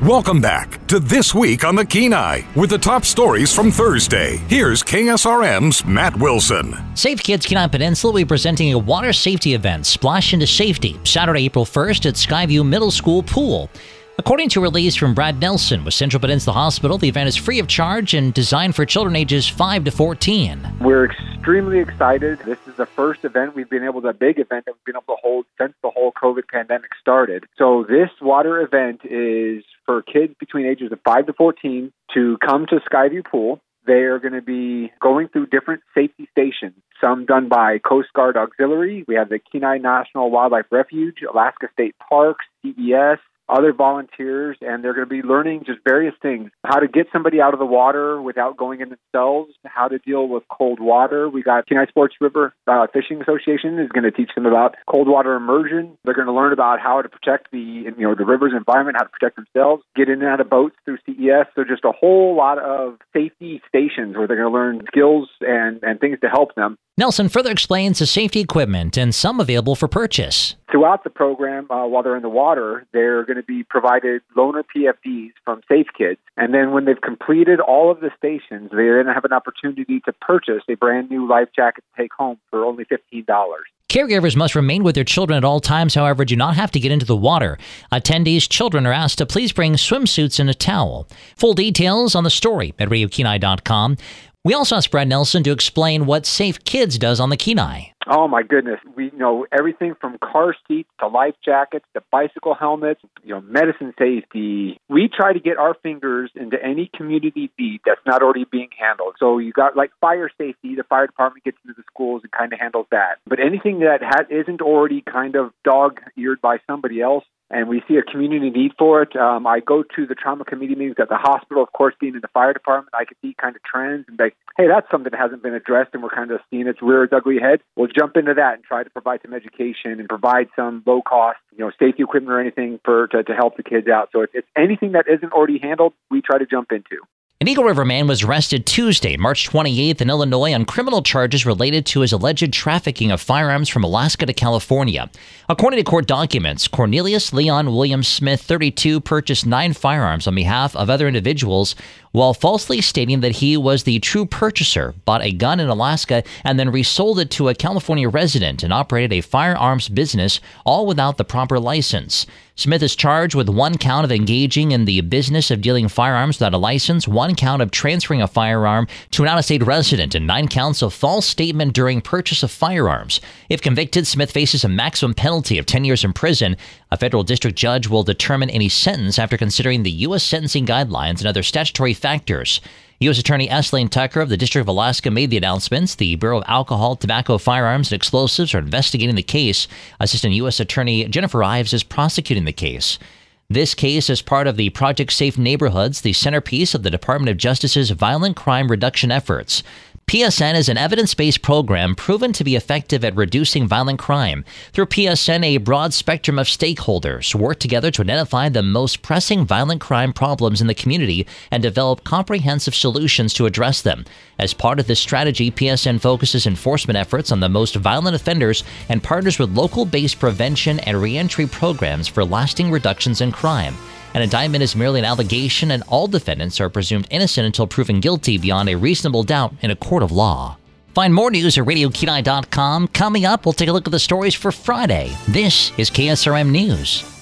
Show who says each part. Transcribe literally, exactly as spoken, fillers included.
Speaker 1: Welcome back to This Week on the Kenai with the top stories from Thursday. Here's K S R M's Matt Wilson.
Speaker 2: Safe Kids Kenai Peninsula will be presenting a water safety event, Splash into Safety, Saturday, April first at Skyview Middle School Pool. According to a release from Brad Nelson with Central Peninsula Hospital, the event is free of charge and designed for children ages five to fourteen.
Speaker 3: We're extremely excited. This is the first event we've been able to, a big event that we've been able to hold since the whole COVID pandemic started. So this water event is for kids between ages of five to fourteen to come to Skyview Pool. They are going to be going through different safety stations, some done by Coast Guard Auxiliary. We have the Kenai National Wildlife Refuge, Alaska State Parks, C E S, other volunteers, and they're going to be learning just various things. How to get somebody out of the water without going in themselves, how to deal with cold water. We got Kenai Sports River uh, Fishing Association is going to teach them about cold water immersion. They're going to learn about how to protect the, you know, the river's environment, how to protect themselves, get in and out of boats through C E S. So just a whole lot of safety stations where they're going to learn skills and, and things to help them.
Speaker 2: Nelson further explains the safety equipment and some available for purchase.
Speaker 3: Throughout the program, uh, while they're in the water, they're going to be provided loaner P F Ds from Safe Kids. And then when they've completed all of the stations, they're going to have an opportunity to purchase a brand new life jacket to take home for only fifteen dollars.
Speaker 2: Caregivers must remain with their children at all times, however, do not have to get into the water. Attendees' children are asked to please bring swimsuits and a towel. Full details on the story at radio kenai dot com. We also asked Brad Nelson to explain what Safe Kids does on the Kenai.
Speaker 3: Oh, my goodness. We know everything from car seats to life jackets to bicycle helmets, you know, medicine safety. We try to get our fingers into any community need that's not already being handled. So you got like fire safety. The fire department gets into the schools and kind of handles that. But anything that ha- isn't already kind of dog-eared by somebody else, and we see a community need for it. Um, I go to the trauma committee meetings at the hospital, of course, being in the fire department. I can see kind of trends and be like, hey, that's something that hasn't been addressed and we're kind of seeing its rear its ugly head. We'll jump into that and try to provide some education and provide some low-cost, you know, safety equipment or anything for to, to help the kids out. So if it's anything that isn't already handled, we try to jump into.
Speaker 2: An Eagle River man was arrested Tuesday, March twenty-eighth in Illinois on criminal charges related to his alleged trafficking of firearms from Alaska to California. According to court documents, Cornelius Leon William Smith, thirty-two, purchased nine firearms on behalf of other individuals while falsely stating that he was the true purchaser, bought a gun in Alaska, and then resold it to a California resident and operated a firearms business, all without the proper license. Smith is charged with one count of engaging in the business of dealing firearms without a license, one count of transferring a firearm to an out-of-state resident, and nine counts of false statement during purchase of firearms. If convicted, Smith faces a maximum penalty of ten years in prison. A federal district judge will determine any sentence after considering the U S sentencing guidelines and other statutory factors. U S Attorney Eslane Tucker of the District of Alaska made the announcements. The Bureau of Alcohol, Tobacco, Firearms, and Explosives are investigating the case. Assistant U S Attorney Jennifer Ives is prosecuting the case. This case is part of the Project Safe Neighborhoods, the centerpiece of the Department of Justice's violent crime reduction efforts. P S N is an evidence-based program proven to be effective at reducing violent crime. Through P S N, a broad spectrum of stakeholders work together to identify the most pressing violent crime problems in the community and develop comprehensive solutions to address them. As part of this strategy, P S N focuses enforcement efforts on the most violent offenders and partners with local-based prevention and reentry programs for lasting reductions in crime. An indictment is merely an allegation, and all defendants are presumed innocent until proven guilty beyond a reasonable doubt in a court of law. Find more news at radio kenai dot com. Coming up, we'll take a look at the stories for Friday. This is K S R M News.